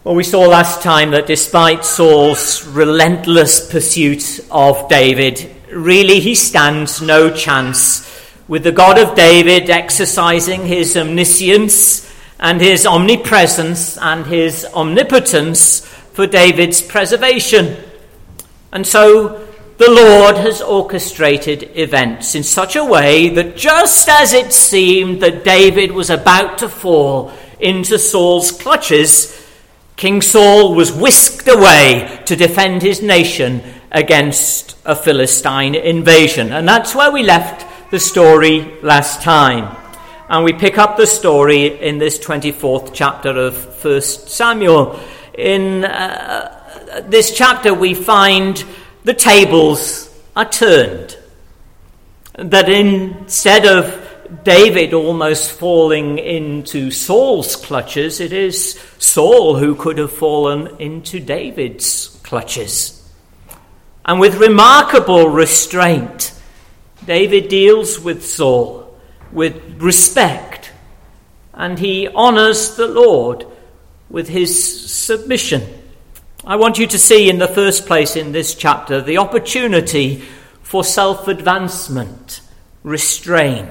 Well, we saw last time that despite Saul's relentless pursuit of David, really he stands no chance with the God of David exercising his omniscience and his omnipresence and his omnipotence for David's preservation. And so the Lord has orchestrated events in such a way that just as it seemed that David was about to fall into Saul's clutches, King Saul was whisked away to defend his nation against a Philistine invasion. And that's where we left the story last time. And we pick up the story in this 24th chapter of 1 Samuel. In this chapter we find the tables are turned. That instead of David almost falling into Saul's clutches, it is Saul who could have fallen into David's clutches. And with remarkable restraint, David deals with Saul with respect, and he honors the Lord with his submission. I want you to see in the first place in this chapter the opportunity for self-advancement, restrained.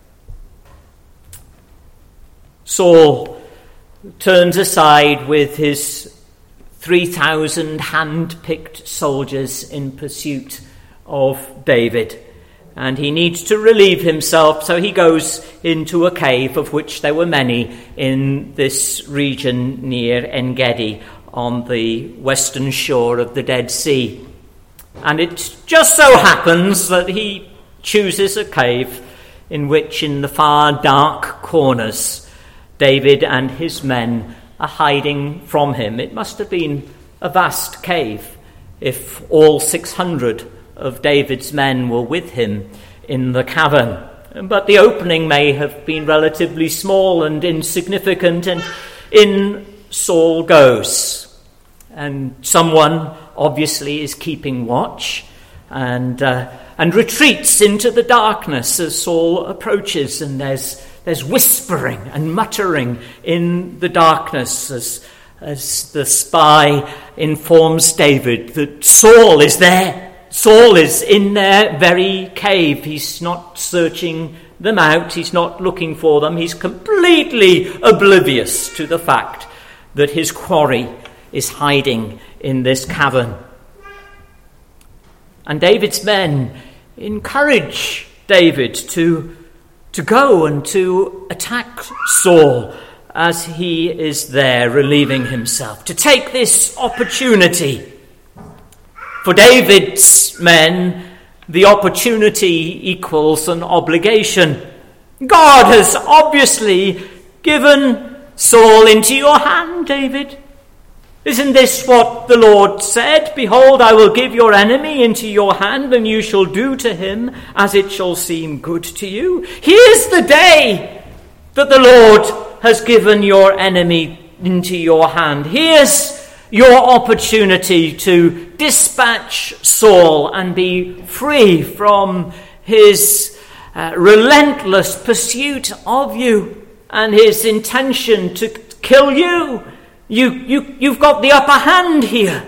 Saul turns aside with his 3,000 hand-picked soldiers in pursuit of David, and he needs to relieve himself, so he goes into a cave, of which there were many in this region near En-Gedi on the western shore of the Dead Sea. And it just so happens that he chooses a cave in which, in the far dark corners, David and his men are hiding from him. It must have been a vast cave if all 600 of David's men were with him in the cavern. But the opening may have been relatively small and insignificant, and in Saul goes. And someone obviously is keeping watch and retreats into the darkness as Saul approaches, and there's whispering and muttering in the darkness as the spy informs David that Saul is there. Saul is in their very cave. He's not searching them out. He's not looking for them. He's completely oblivious to the fact that his quarry is hiding in this cavern. And David's men encourage David to go and to attack Saul as he is there relieving himself, to take this opportunity. For David's men, the opportunity equals an obligation. God has obviously given Saul into your hand, David. Isn't this what the Lord said? Behold, I will give your enemy into your hand, and you shall do to him as it shall seem good to you. Here's the day that the Lord has given your enemy into your hand. Here's your opportunity to dispatch Saul and be free from his relentless pursuit of you and his intention to kill you. You've got the upper hand here.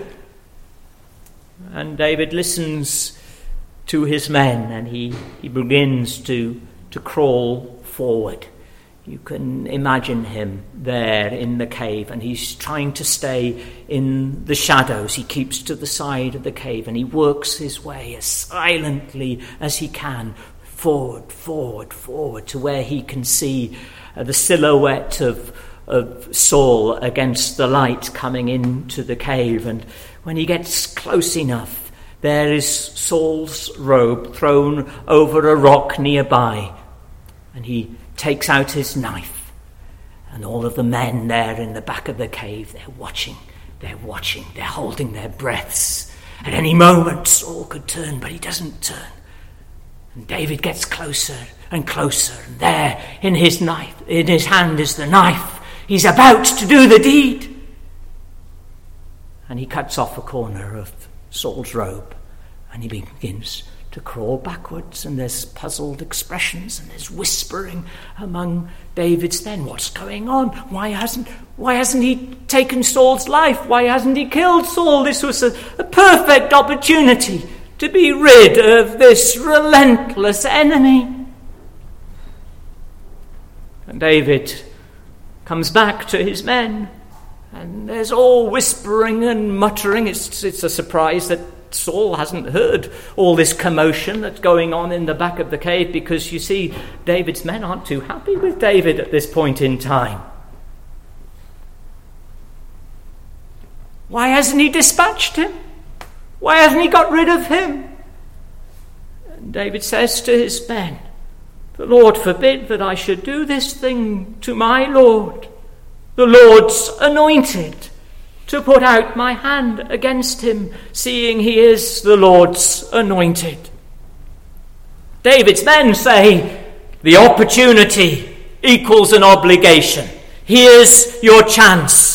And David listens to his men, and he begins to crawl forward. You can imagine him there in the cave, and he's trying to stay in the shadows. He keeps to the side of the cave, and he works his way as silently as he can forward to where he can see the silhouette of Saul against the light coming into the cave. And when he gets close enough, there is Saul's robe thrown over a rock nearby, and he takes out his knife, and all of the men there in the back of the cave, they're watching, they're holding their breaths. At any moment Saul could turn, but he doesn't turn. And David gets closer and closer, and there in his hand is the knife. He's about to do the deed. And he cuts off a corner of Saul's robe, and he begins to to crawl backwards, and there's puzzled expressions, and there's whispering among David's men. What's going on? Why hasn't he taken Saul's life? Why hasn't he killed Saul? This was a perfect opportunity to be rid of this relentless enemy. And David comes back to his men, and there's all whispering and muttering. It's a surprise that Saul hasn't heard all this commotion that's going on in the back of the cave, because you see, David's men aren't too happy with David at this point in time. Why hasn't he dispatched him? Why hasn't he got rid of him? And David says to his men, "The Lord forbid that I should do this thing to my Lord, the Lord's anointed, to put out my hand against him, seeing he is the Lord's anointed." David's men say, the opportunity equals an obligation. Here's your chance.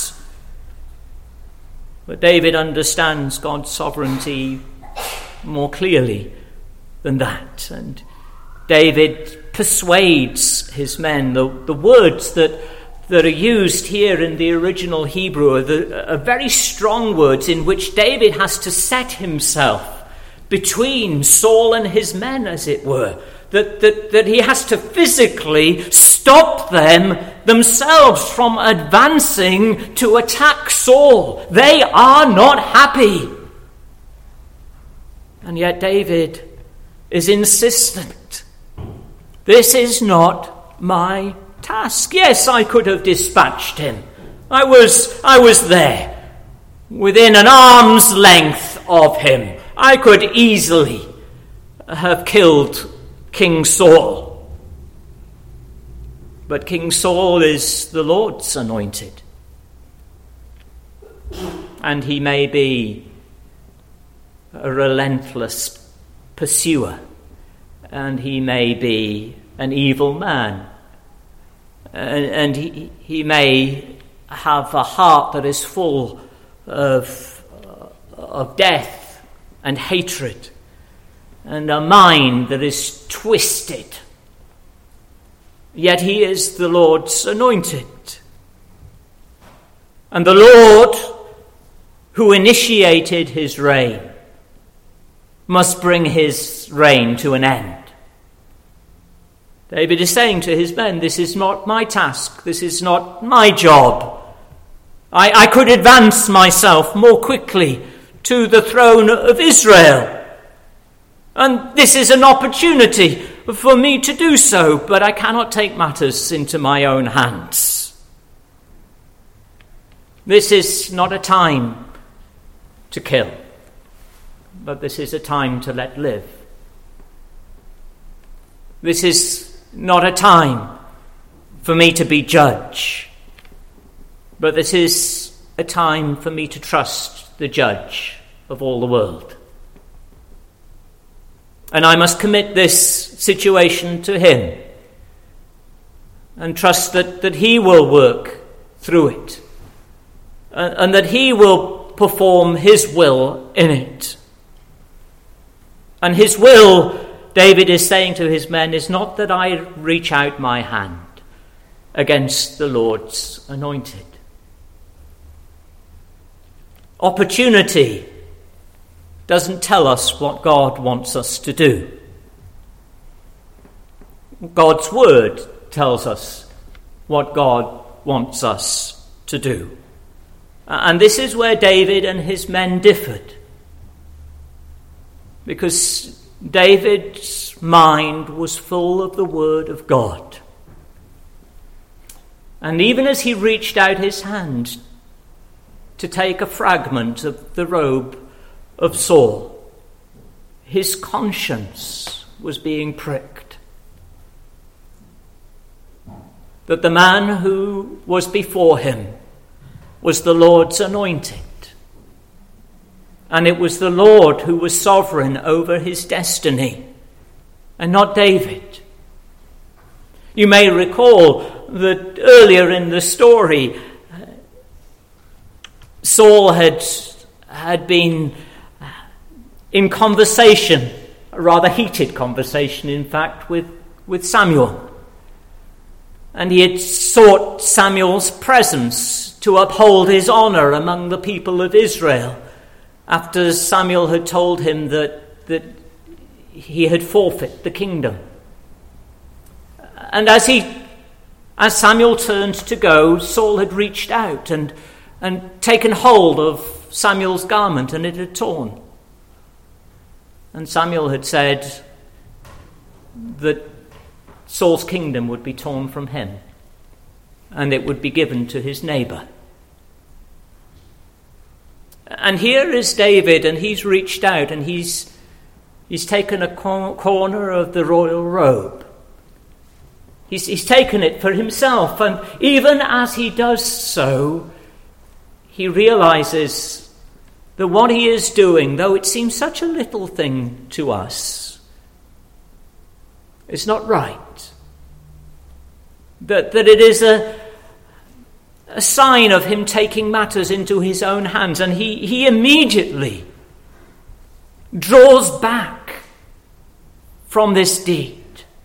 But David understands God's sovereignty more clearly than that. And David persuades his men. The words that are used here in the original Hebrew are very strong words in which David has to set himself between Saul and his men, as it were. That he has to physically stop them themselves from advancing to attack Saul. They are not happy. And yet David is insistent. This is not my task. Yes, I could have dispatched him. I was there, within an arm's length of him. I could easily have killed King Saul. But King Saul is the Lord's anointed. And he may be a relentless pursuer, and he may be an evil man, and he may have a heart that is full of death and hatred, and a mind that is twisted. Yet he is the Lord's anointed. And the Lord, who initiated his reign, must bring his reign to an end. David is saying to his men, this is not my task. This is not my job. I could advance myself more quickly to the throne of Israel. And this is an opportunity for me to do so, but I cannot take matters into my own hands. This is not a time to kill, but this is a time to let live. This is not a time for me to be judge, but this is a time for me to trust the judge of all the world. And I must commit this situation to him and trust that he will work through it and that he will perform his will in it. And his will, David is saying to his men, is not that I reach out my hand against the Lord's anointed. Opportunity doesn't tell us what God wants us to do. God's word tells us what God wants us to do. And this is where David and his men differed. Because David's mind was full of the word of God. And even as he reached out his hand to take a fragment of the robe of Saul, his conscience was being pricked. That the man who was before him was the Lord's anointed. And it was the Lord who was sovereign over his destiny, and not David. You may recall that earlier in the story, Saul had been in conversation a rather heated conversation, in fact, with Samuel. And he had sought Samuel's presence to uphold his honor among the people of Israel, after Samuel had told him that he had forfeit the kingdom. And as Samuel turned to go, Saul had reached out and taken hold of Samuel's garment, and it had torn. And Samuel had said that Saul's kingdom would be torn from him, and it would be given to his neighbor. And here is David, and he's reached out, and he's taken a corner of the royal robe. He's taken it for himself, and even as he does so, he realizes that what he is doing, though it seems such a little thing to us, is not right. That it is a sign of him taking matters into his own hands, and he immediately draws back from this deed.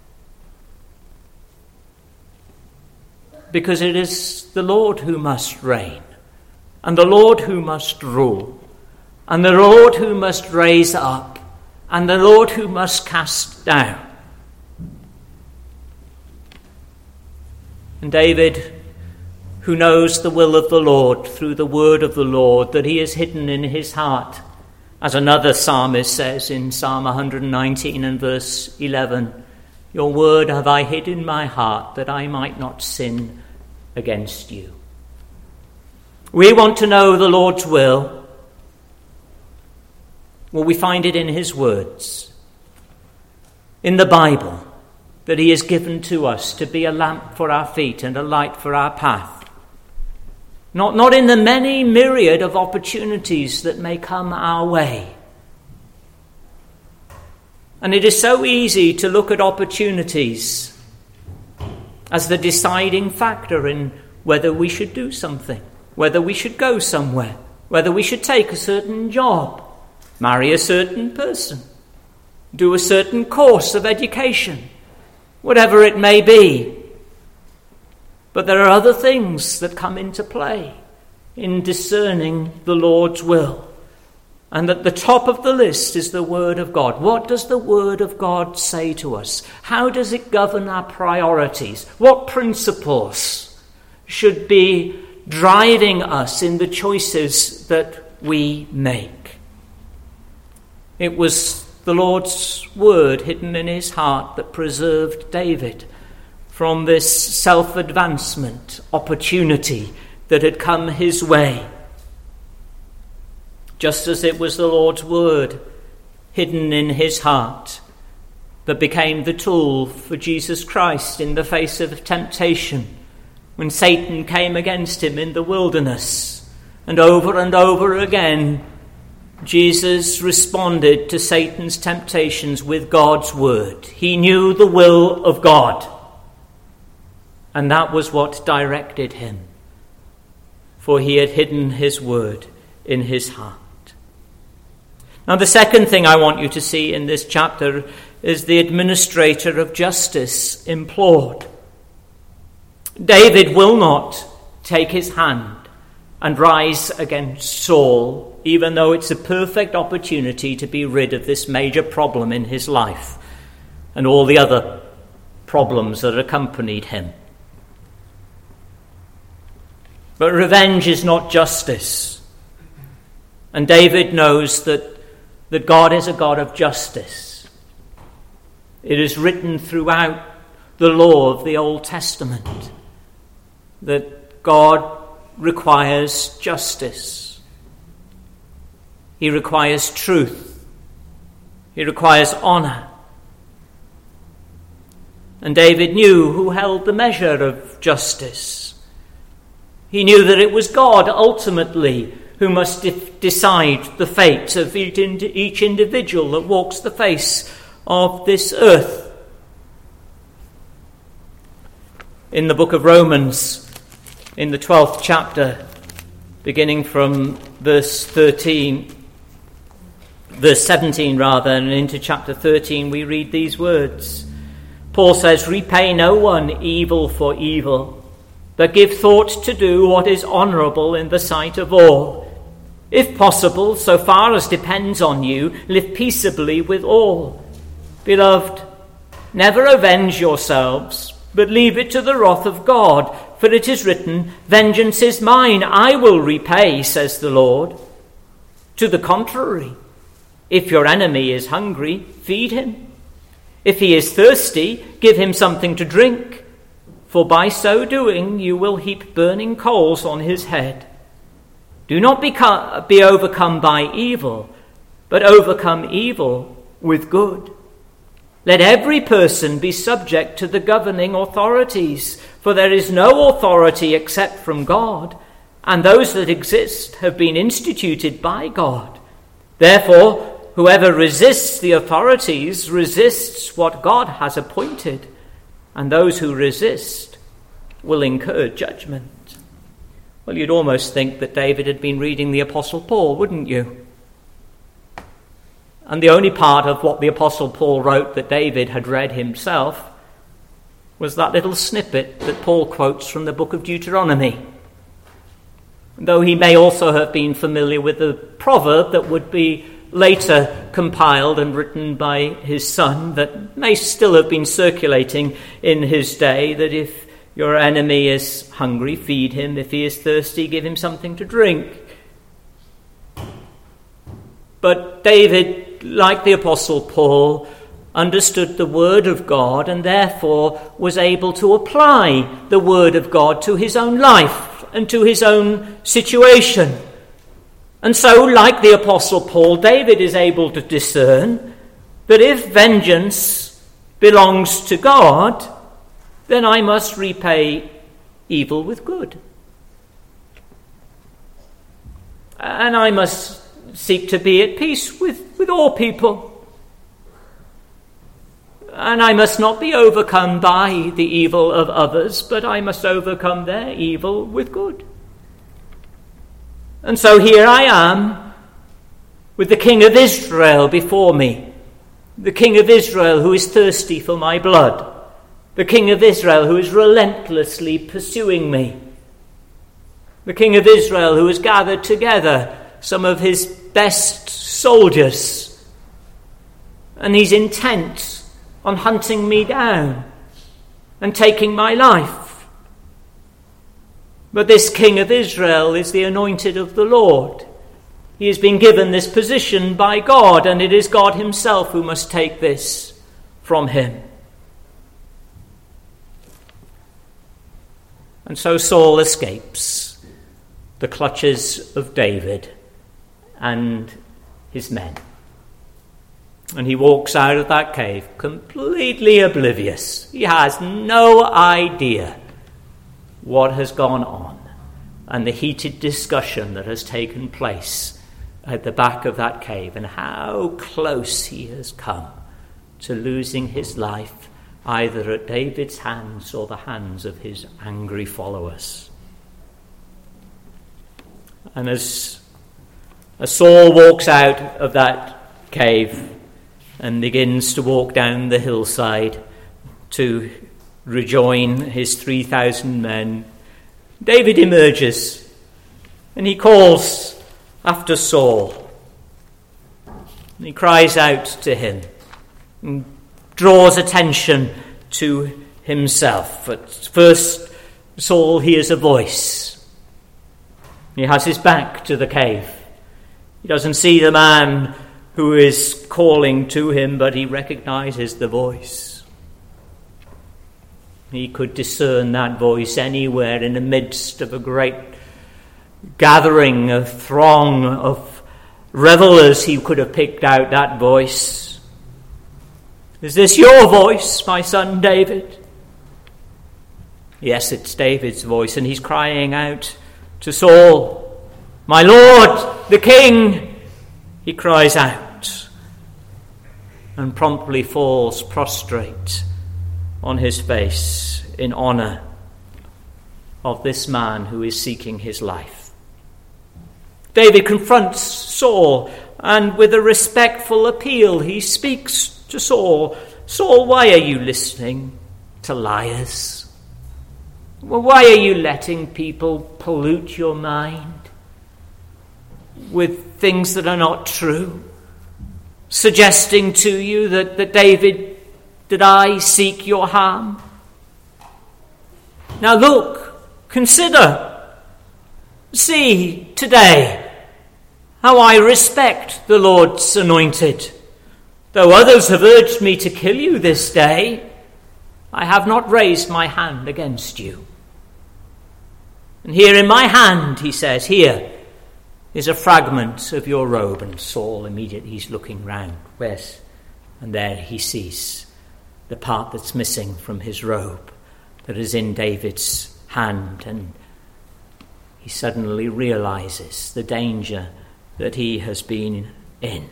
Because it is the Lord who must reign, and the Lord who must rule, and the Lord who must raise up, and the Lord who must cast down. And David, who knows the will of the Lord through the word of the Lord that he has hidden in his heart, as another psalmist says in Psalm 119 and verse 11, "Your word have I hid in my heart, that I might not sin against you." We want to know the Lord's will. Well, we find it in his words, in the Bible, that he has given to us to be a lamp for our feet and a light for our path. Not in the many myriad of opportunities that may come our way. And it is so easy to look at opportunities as the deciding factor in whether we should do something, whether we should go somewhere, whether we should take a certain job, marry a certain person, do a certain course of education, whatever it may be. But there are other things that come into play in discerning the Lord's will. And at the top of the list is the Word of God. What does the Word of God say to us? How does it govern our priorities? What principles should be driving us in the choices that we make? It was the Lord's word hidden in his heart that preserved David from this self-advancement opportunity that had come his way. Just as it was the Lord's word hidden in his heart that became the tool for Jesus Christ in the face of temptation when Satan came against him in the wilderness. And over again, Jesus responded to Satan's temptations with God's word. He knew the will of God, and that was what directed him, for he had hidden his word in his heart. Now, the second thing I want you to see in this chapter is the administrator of justice implored. David will not take his hand and rise against Saul, even though it's a perfect opportunity to be rid of this major problem in his life and all the other problems that accompanied him. But revenge is not justice. And David knows that God is a God of justice. It is written throughout the law of the Old Testament that God requires justice. He requires truth. He requires honor. And David knew who held the measure of justice. He knew that it was God ultimately who must decide the fate of each individual that walks the face of this earth. In the book of Romans, in the 12th chapter, beginning from verse 13, verse 17 rather, and into chapter 13 we read these words. Paul says, "Repay no one evil for evil, but give thought to do what is honourable in the sight of all. If possible, so far as depends on you, live peaceably with all. Beloved, never avenge yourselves, but leave it to the wrath of God. For it is written, 'Vengeance is mine, I will repay,' says the Lord. To the contrary, if your enemy is hungry, feed him. If he is thirsty, give him something to drink. For by so doing you will heap burning coals on his head. Do not be overcome by evil, but overcome evil with good. Let every person be subject to the governing authorities, for there is no authority except from God, and those that exist have been instituted by God. Therefore, whoever resists the authorities resists what God has appointed, and those who resist will incur judgment." Well, you'd almost think that David had been reading the Apostle Paul, wouldn't you? And the only part of what the Apostle Paul wrote that David had read himself was that little snippet that Paul quotes from the book of Deuteronomy. Though he may also have been familiar with the proverb that would be later compiled and written by his son, that may still have been circulating in his day, that if your enemy is hungry, feed him. If he is thirsty, give him something to drink. But David, like the Apostle Paul, understood the word of God and therefore was able to apply the word of God to his own life and to his own situation. And so, like the Apostle Paul, David is able to discern that if vengeance belongs to God, then I must repay evil with good. And I must seek to be at peace with all people. And I must not be overcome by the evil of others, but I must overcome their evil with good. And so here I am with the King of Israel before me, the King of Israel who is thirsty for my blood, the King of Israel who is relentlessly pursuing me, the King of Israel who has gathered together some of his best soldiers, and he's intent on hunting me down and taking my life. But this King of Israel is the anointed of the Lord. He has been given this position by God, and it is God himself who must take this from him. And so Saul escapes the clutches of David and his men. And he walks out of that cave completely oblivious. He has no idea what has gone on and the heated discussion that has taken place at the back of that cave and how close he has come to losing his life either at David's hands or the hands of his angry followers. And as Saul walks out of that cave and begins to walk down the hillside to rejoin his 3,000 men, David emerges and he calls after Saul. And he cries out to him and draws attention to himself. At first, Saul hears a voice. He has his back to the cave. He doesn't see the man who is calling to him, but he recognizes the voice. He could discern that voice anywhere in the midst of a great gathering, a throng of revelers. He could have picked out that voice. "Is this your voice, my son David?" Yes, it's David's voice, and he's crying out to Saul, "My Lord, the King!" He cries out and promptly falls prostrate on his face in honor of this man who is seeking his life. David confronts Saul and with a respectful appeal, he speaks to Saul. Saul, why are you listening to liars? Well, why are you letting people pollute your mind with things that are not true? Suggesting to you that I seek your harm? Now look, consider, see today how I respect the Lord's anointed. Though others have urged me to kill you this day, I have not raised my hand against you. And here in my hand, he says, here is a fragment of your robe. And Saul immediately, he's looking round. Where's? And there he sees the part that's missing from his robe that is in David's hand. And he suddenly realizes the danger that he has been in.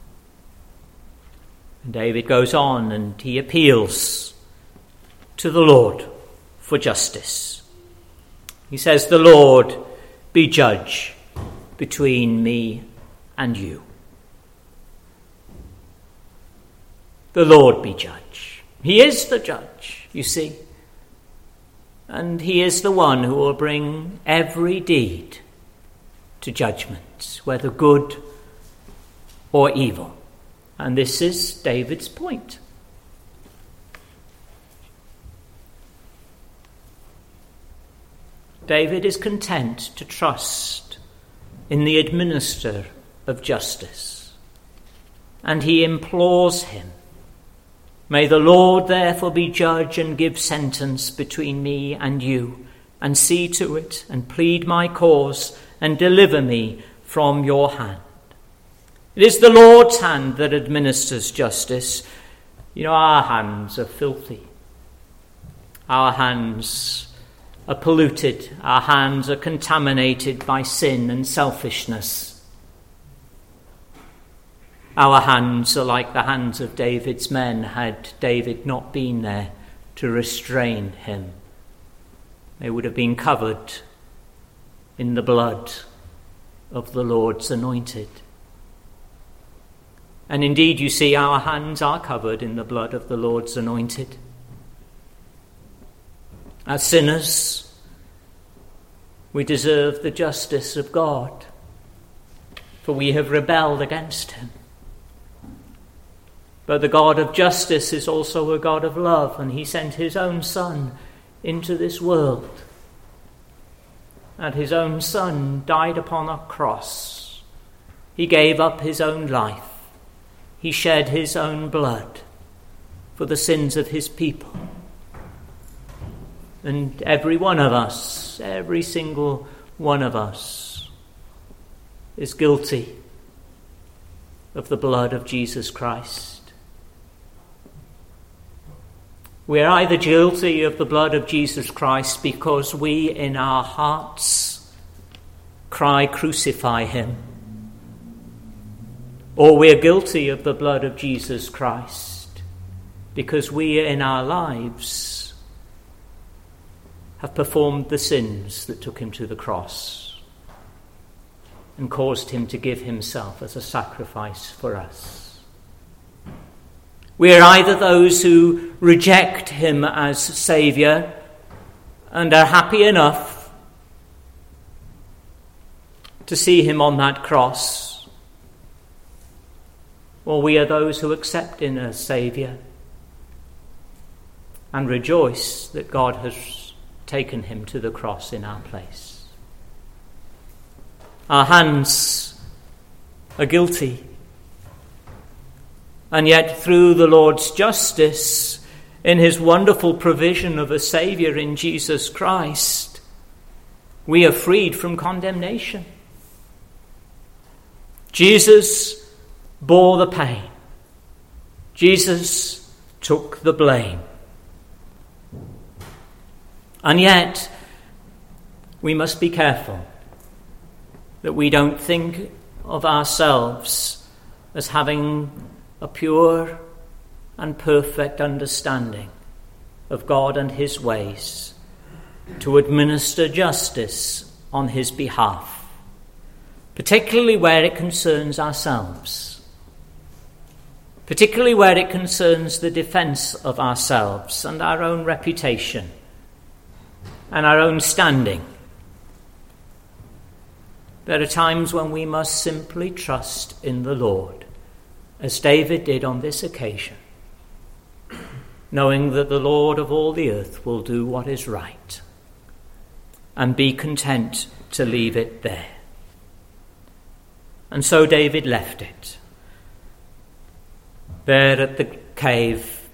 And David goes on and he appeals to the Lord for justice. He says, the Lord be judge between me and you. The Lord be judge. He is the judge, you see. And he is the one who will bring every deed to judgment, whether good or evil. And this is David's point. David is content to trust in the administrator of justice, and he implores him, may the Lord therefore be judge and give sentence between me and you, and see to it, and plead my cause, and deliver me from your hand. It is the Lord's hand that administers justice. You know, our hands are filthy. Our hands are polluted. Our hands are contaminated by sin and selfishness. Our hands are like the hands of David's men had David not been there to restrain him. They would have been covered in the blood of the Lord's anointed. And indeed, you see, our hands are covered in the blood of the Lord's anointed. As sinners, we deserve the justice of God, for we have rebelled against him. But the God of justice is also a God of love, and he sent his own Son into this world. And his own Son died upon a cross. He gave up his own life. He shed his own blood for the sins of his people. And every one of us, every single one of us, is guilty of the blood of Jesus Christ. We are either guilty of the blood of Jesus Christ because we in our hearts cry, crucify him, or we are guilty of the blood of Jesus Christ because we in our lives have performed the sins that took him to the cross and caused him to give himself as a sacrifice for us. We are either those who reject him as Saviour and are happy enough to see him on that cross, or we are those who accept him as Saviour and rejoice that God has taken him to the cross in our place. Our hands are guilty, and yet through the Lord's justice, in his wonderful provision of a Saviour in Jesus Christ, we are freed from condemnation. Jesus bore the pain. Jesus took the blame. And yet, we must be careful that we don't think of ourselves as having a pure and perfect understanding of God and his ways to administer justice on his behalf. particularly where it concerns ourselves, particularly where it concerns the defence of ourselves and our own reputation and our own standing. There are times when we must simply trust in the Lord, as David did on this occasion, knowing that the Lord of all the earth will do what is right, and be content to leave it there. And so David left it, there at the cave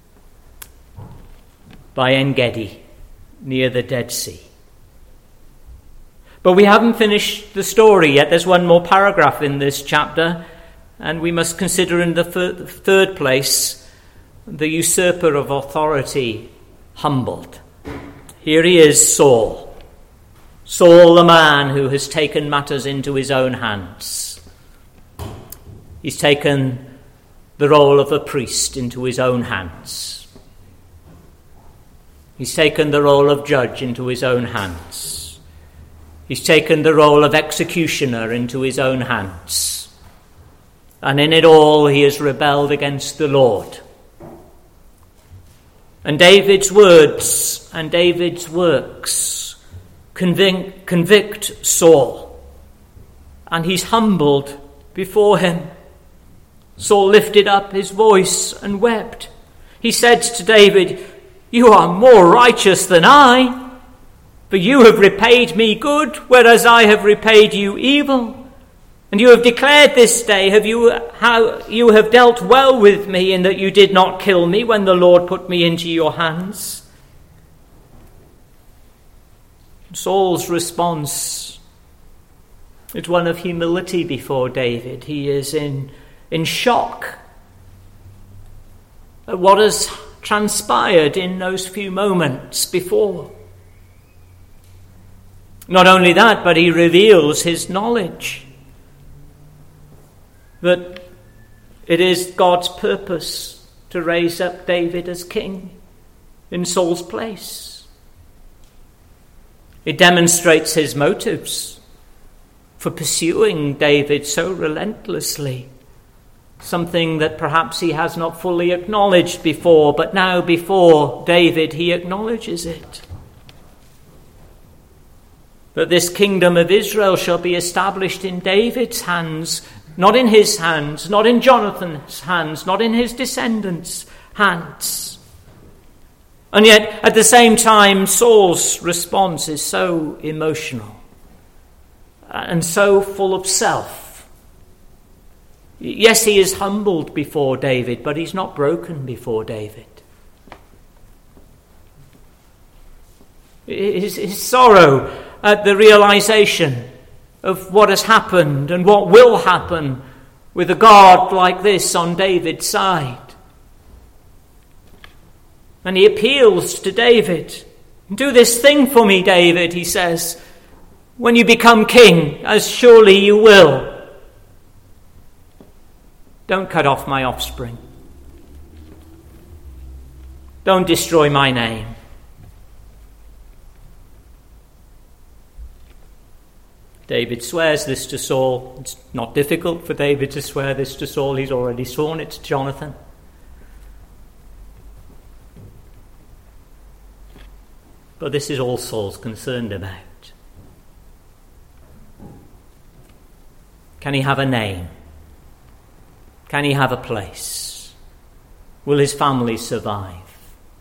by En-Gedi, near the Dead Sea. But we haven't finished the story yet. There's one more paragraph in this chapter, and we must consider in the third place the usurper of authority humbled. Here he is, Saul. Saul, the man who has taken matters into his own hands. He's taken the role of a priest into his own hands. He's taken the role of judge into his own hands. He's taken the role of executioner into his own hands. And in it all, he has rebelled against the Lord. And David's words and David's works convict Saul, and he's humbled before him. Saul lifted up his voice and wept. He said to David, "You are more righteous than I, for you have repaid me good, whereas I have repaid you evil. And you have declared this day how you have dealt well with me, in that you did not kill me when the Lord put me into your hands." Saul's response is one of humility before David. He is in shock at what has transpired in those few moments before. Not only that, but he reveals his knowledge that it is God's purpose to raise up David as king in Saul's place. It demonstrates his motives for pursuing David so relentlessly, something that perhaps he has not fully acknowledged before, but now before David he acknowledges it. That this kingdom of Israel shall be established in David's hands, not in his hands, not in Jonathan's hands, not in his descendants' hands. And yet, at the same time, Saul's response is so emotional and so full of self. Yes, he is humbled before David, but he's not broken before David. His sorrow at the realization of what has happened and what will happen with a God like this on David's side. And he appeals to David. "Do this thing for me, David," he says, "when you become king, as surely you will. Don't cut off my offspring. Don't destroy my name." David swears this to Saul. It's not difficult for David to swear this to Saul. He's already sworn it to Jonathan. But this is all Saul's concerned about. Can he have a name? Can he have a place? Will his family survive?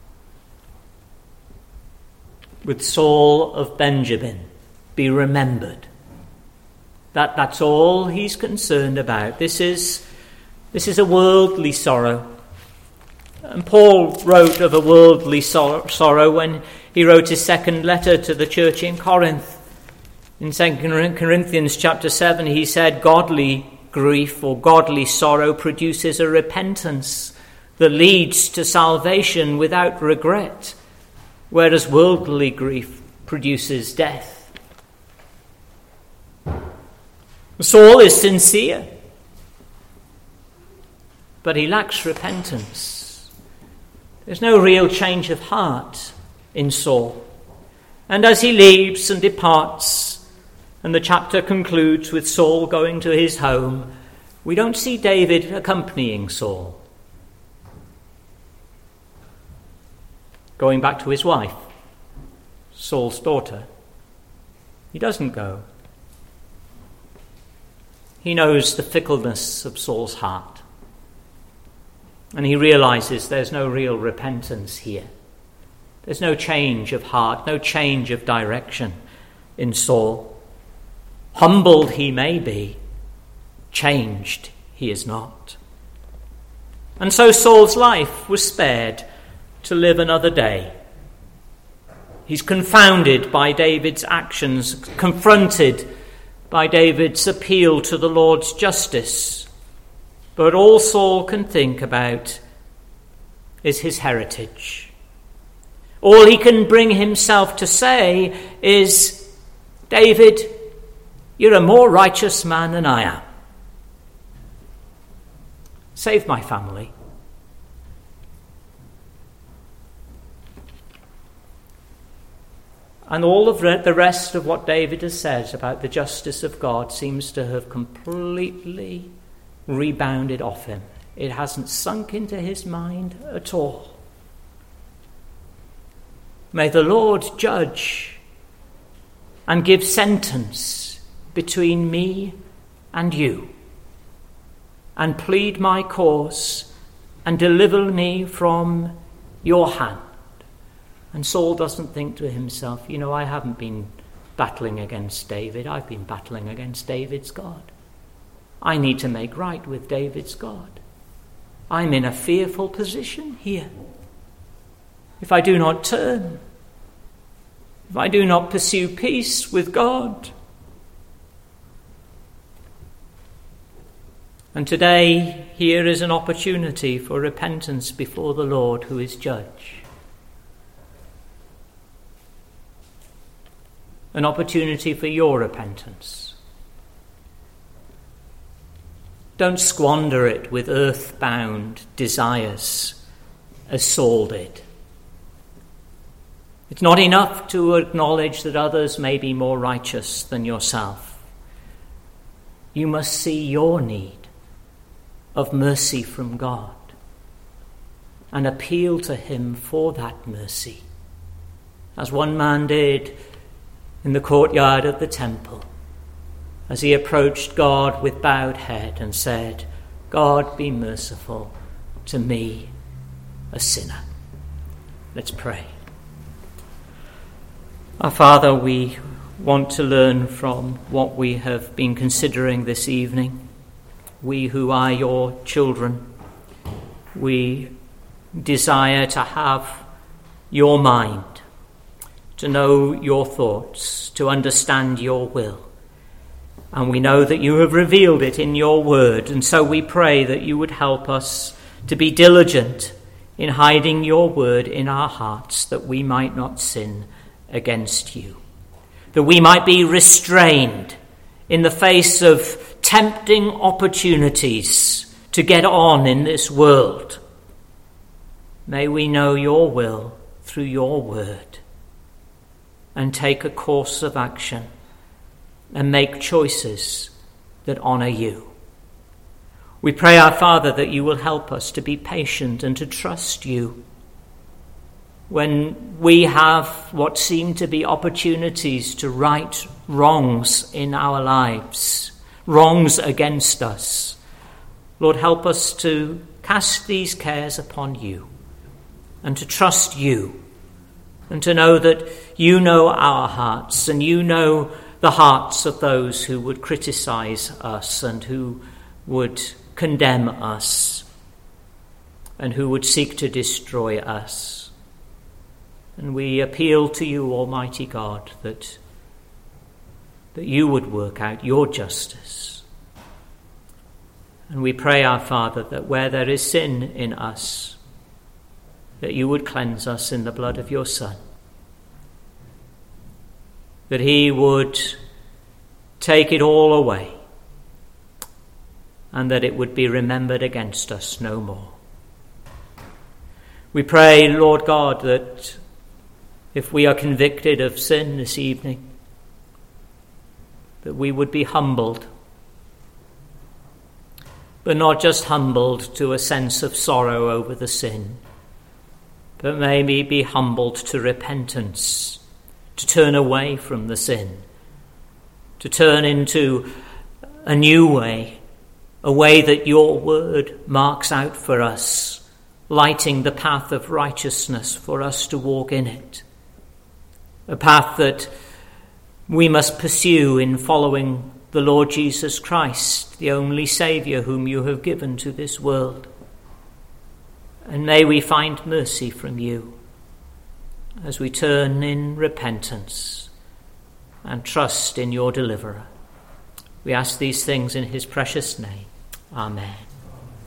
Would Saul of Benjamin be remembered? That's all he's concerned about. This is a worldly sorrow. And Paul wrote of a worldly sorrow when he wrote his second letter to the church in Corinth. In 2 Corinthians chapter 7, he said, "Godly grief or godly sorrow produces a repentance that leads to salvation without regret, whereas worldly grief produces death." Saul is sincere, but he lacks repentance. There's no real change of heart in Saul. And as he leaves and departs, And the chapter concludes with Saul going to his home. We don't see David accompanying Saul, going back to his wife, Saul's daughter. He doesn't go. He knows the fickleness of Saul's heart, and he realizes there's no real repentance here. There's no change of heart, no change of direction in Saul. Humbled he may be, changed he is not. And so Saul's life was spared to live another day. He's confounded by David's actions, confronted by David's appeal to the Lord's justice. But all Saul can think about is his heritage. All he can bring himself to say is, David, you're a more righteous man than I am. Save my family. And all of the rest of what David has said about the justice of God seems to have completely rebounded off him. It hasn't sunk into his mind at all. May the Lord judge and give sentence between me and you, and plead my cause and deliver me from your hand. And Saul doesn't think to himself, I haven't been battling against David. I've been battling against David's God. I need to make right with David's God. I'm in a fearful position here. If I do not turn, if I do not pursue peace with God. And today, here is an opportunity for repentance before the Lord, who is judge. An opportunity for your repentance. Don't squander it with earthbound desires as Saul did. It's not enough to acknowledge that others may be more righteous than yourself. You must see your need of mercy from God and appeal to him for that mercy, as one man did in the courtyard of the temple, as he approached God with bowed head and said, God, be merciful to me, a sinner. Let's pray. Our Father, we want to learn from what we have been considering this evening. We who are your children, we desire to have your mind, to know your thoughts, to understand your will. And we know that you have revealed it in your word. And so we pray that you would help us to be diligent in hiding your word in our hearts, that we might not sin against you, that we might be restrained in the face of tempting opportunities to get on in this world. May we know your will through your word, and take a course of action and make choices that honour you. We pray, our Father, that you will help us to be patient and to trust you when we have what seem to be opportunities to right wrongs in our lives, wrongs against us. Lord, help us to cast these cares upon you and to trust you, and to know that you know our hearts and you know the hearts of those who would criticize us and who would condemn us and who would seek to destroy us. And we appeal to you, Almighty God, that you would work out your justice. And we pray, our Father, that where there is sin in us, that you would cleanse us in the blood of your Son, that he would take it all away, and that it would be remembered against us no more. We pray, Lord God, that if we are convicted of sin this evening, that we would be humbled, but not just humbled to a sense of sorrow over the sin, but may we be humbled to repentance, to turn away from the sin, to turn into a new way, a way that your word marks out for us, lighting the path of righteousness for us to walk in it, a path that we must pursue in following the Lord Jesus Christ, the only Saviour whom you have given to this world. And may we find mercy from you as we turn in repentance and trust in your deliverer. We ask these things in his precious name. Amen.